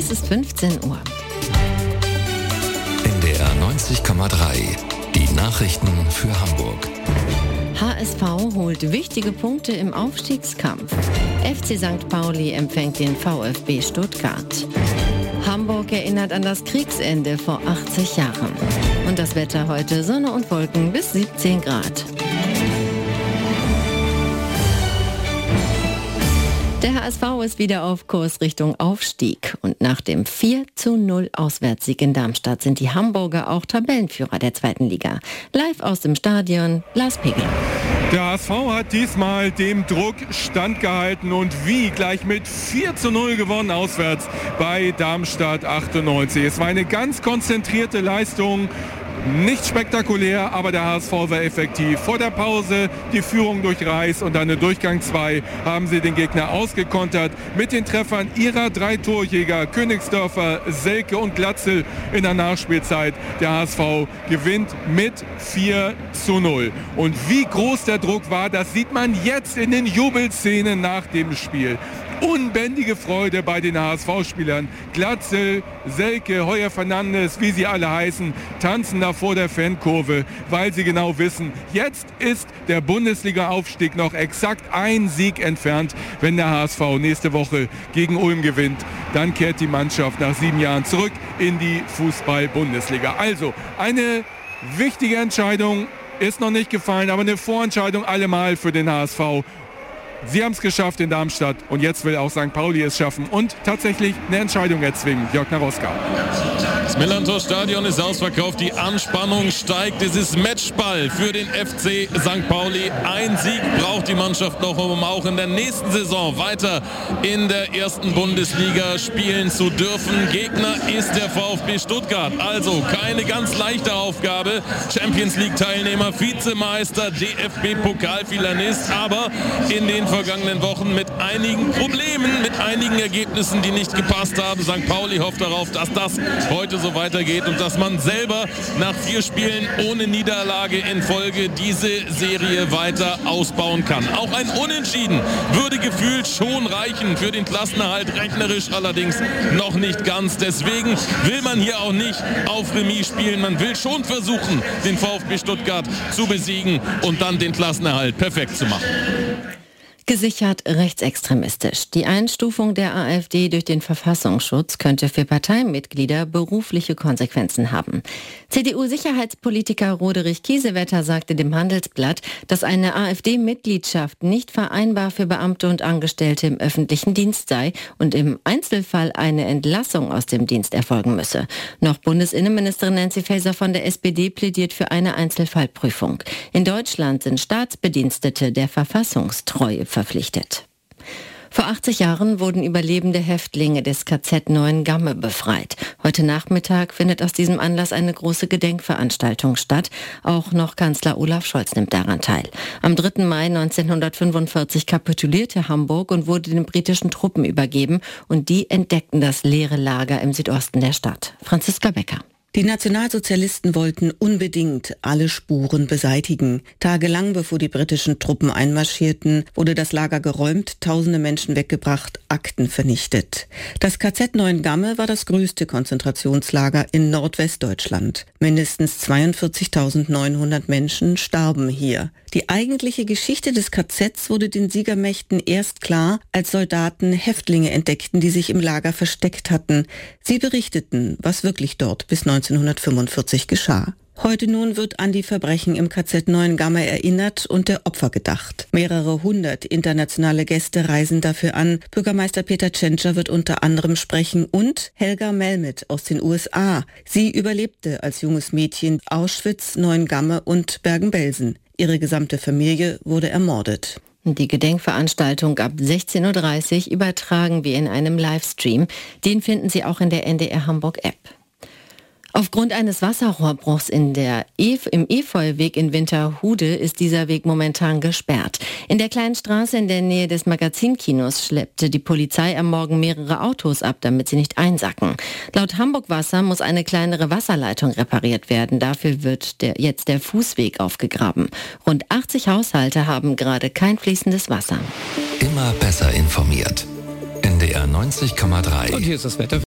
Es ist 15 Uhr. NDR 90,3. Die Nachrichten für Hamburg. HSV holt wichtige Punkte im Aufstiegskampf. FC St. Pauli empfängt den VfB Stuttgart. Hamburg erinnert an das Kriegsende vor 80 Jahren. Und das Wetter heute: Sonne und Wolken bis 17 Grad. Der HSV ist wieder auf Kurs Richtung Aufstieg. Und nach dem 4:0 Auswärtssieg in Darmstadt sind die Hamburger auch Tabellenführer der 2. Liga. Live aus dem Stadion, Lars Pegel. Der HSV hat diesmal dem Druck standgehalten und wie gleich mit 4:0 gewonnen auswärts bei Darmstadt 98. Es war eine ganz konzentrierte Leistung. Nicht spektakulär, aber der HSV war effektiv. Vor der Pause die Führung durch Reis und dann in Durchgang 2 haben sie den Gegner ausgekontert mit den Treffern ihrer 3 Torjäger Königsdörfer, Selke und Glatzel in der Nachspielzeit. Der HSV gewinnt mit 4:0. Und wie groß der Druck war, das sieht man jetzt in den Jubelszenen nach dem Spiel. Unbändige Freude bei den HSV-Spielern. Glatzel, Selke, Heuer Fernandes, wie sie alle heißen, tanzen da vor der Fankurve, weil sie genau wissen, jetzt ist der Bundesliga-Aufstieg noch exakt ein Sieg entfernt. Wenn der HSV nächste Woche gegen Ulm gewinnt, dann kehrt die Mannschaft nach 7 Jahren zurück in die Fußball-Bundesliga. Also eine wichtige Entscheidung ist noch nicht gefallen, aber eine Vorentscheidung allemal für den HSV. Sie haben es geschafft in Darmstadt und jetzt will auch St. Pauli es schaffen und tatsächlich eine Entscheidung erzwingen. Jörg Naroska. Das Millantor-Stadion ist ausverkauft, die Anspannung steigt. Es ist Matchball für den FC St. Pauli. Ein Sieg braucht die Mannschaft noch, um auch in der nächsten Saison weiter in der 1. Bundesliga spielen zu dürfen. Gegner ist der VfB Stuttgart. Also keine ganz leichte Aufgabe. Champions League-Teilnehmer, Vizemeister, DFB-Pokalfinalist, aber in den vergangenen Wochen mit einigen Problemen, mit einigen Ergebnissen, die nicht gepasst haben. St. Pauli hofft darauf, dass das heute so weitergeht und dass man selber nach 4 Spielen ohne Niederlage in Folge diese Serie weiter ausbauen kann. Auch ein Unentschieden würde gefühlt schon reichen für den Klassenerhalt, rechnerisch allerdings noch nicht ganz. Deswegen will man hier auch nicht auf Remis spielen. Man will schon versuchen, den VfB Stuttgart zu besiegen und dann den Klassenerhalt perfekt zu machen. Gesichert rechtsextremistisch. Die Einstufung der AfD durch den Verfassungsschutz könnte für Parteimitglieder berufliche Konsequenzen haben. CDU-Sicherheitspolitiker Roderich Kiesewetter sagte dem Handelsblatt, dass eine AfD-Mitgliedschaft nicht vereinbar für Beamte und Angestellte im öffentlichen Dienst sei und im Einzelfall eine Entlassung aus dem Dienst erfolgen müsse. Noch Bundesinnenministerin Nancy Faeser von der SPD plädiert für eine Einzelfallprüfung. In Deutschland sind Staatsbedienstete der Verfassungstreue verpflichtet. Vor 80 Jahren wurden überlebende Häftlinge des KZ Neuengamme befreit. Heute Nachmittag findet aus diesem Anlass eine große Gedenkveranstaltung statt. Auch noch Kanzler Olaf Scholz nimmt daran teil. Am 3. Mai 1945 kapitulierte Hamburg und wurde den britischen Truppen übergeben. Und die entdeckten das leere Lager im Südosten der Stadt. Franziska Becker. Die Nationalsozialisten wollten unbedingt alle Spuren beseitigen. Tagelang bevor die britischen Truppen einmarschierten, wurde das Lager geräumt, tausende Menschen weggebracht, Akten vernichtet. Das KZ Neuengamme war das größte Konzentrationslager in Nordwestdeutschland. Mindestens 42.900 Menschen starben hier. Die eigentliche Geschichte des KZs wurde den Siegermächten erst klar, als Soldaten Häftlinge entdeckten, die sich im Lager versteckt hatten. Sie berichteten, was wirklich dort bis 1945 geschah. Heute nun wird an die Verbrechen im KZ Neuengamme erinnert und der Opfer gedacht. Mehrere hundert internationale Gäste reisen dafür an. Bürgermeister Peter Tschentscher wird unter anderem sprechen und Helga Melmet aus den USA. Sie überlebte als junges Mädchen Auschwitz, Neuengamme und Bergen-Belsen. Ihre gesamte Familie wurde ermordet. Die Gedenkveranstaltung ab 16:30 Uhr übertragen wir in einem Livestream. Den finden Sie auch in der NDR Hamburg App. Aufgrund eines Wasserrohrbruchs im Efeuweg in Winterhude ist dieser Weg momentan gesperrt. In der kleinen Straße in der Nähe des Magazinkinos schleppte die Polizei am Morgen mehrere Autos ab, damit sie nicht einsacken. Laut Hamburg Wasser muss eine kleinere Wasserleitung repariert werden. Dafür wird jetzt der Fußweg aufgegraben. Rund 80 Haushalte haben gerade kein fließendes Wasser. Immer besser informiert. NDR 90,3. Und hier ist das Wetter.